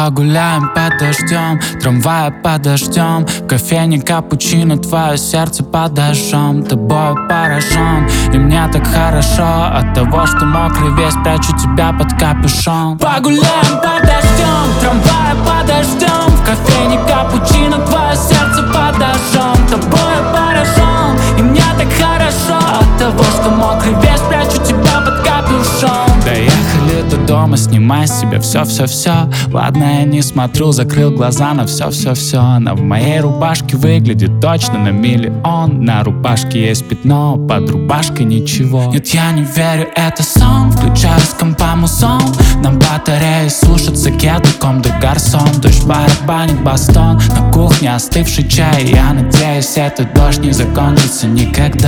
Погуляем под дождем, трамвая подождем, в кофейне капучино, твое сердце под дождем. Тобою поражен, и мне так хорошо от того, что мокрый весь, прячу тебя под капюшон. Погуляем под дождем, трамвая подождем, в кофейне капучино, твое сердце под дождем. Тобою поражен, и мне так хорошо от того, что мокрый весь, прячу тебя под капюшон. Доехали до дома, снимай с себя все-все-все. Ладно, я не смотрю, закрыл глаза на все-все-все. Она в моей рубашке выглядит точно на миллион. На рубашке есть пятно, под рубашкой ничего. Нет, я не верю, это сон. Включаю с компа музон. На батарее слушаться кеду, ком де гарсон. Дождь барабанит бастон, на кухне остывший чай. Я надеюсь, этот дождь не закончится никогда.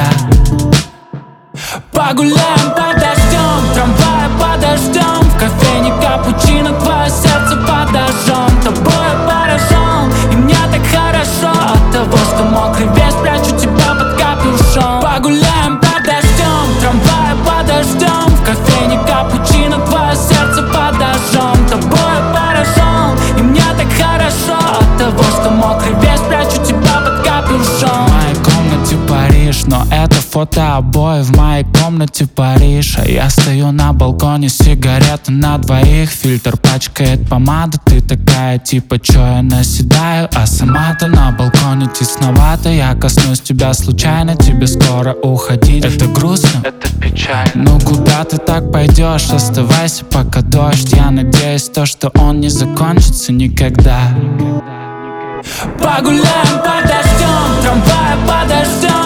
Погуляем под дождем, трамвая подождем, в кофейне капучино, твое сердце под дождем. Тобою поражен, и мне так хорошо от того, что мокрый весь, прячу тебя под капюшон. Погуляем под дождем, трамвая подождем, в кофейне капучино, твое сердце под дождем. Тобою поражен, и мне так хорошо от того, что мокрый весь, прячу тебя под капюшон. В моей комнате Париж, но это фото обои в моей комнате Париж. А я стою на балконе, сигарета на двоих, фильтр пачкает помада. Ты такая типа, чё я наседаю? А сама-то на балконе тесновато. Я коснусь тебя случайно, тебе скоро уходить. Это грустно, это печально. Ну куда ты так пойдешь? Оставайся пока дождь. Я надеюсь, то, что он не закончится никогда. Погуляем под дождем, трамвая подождем,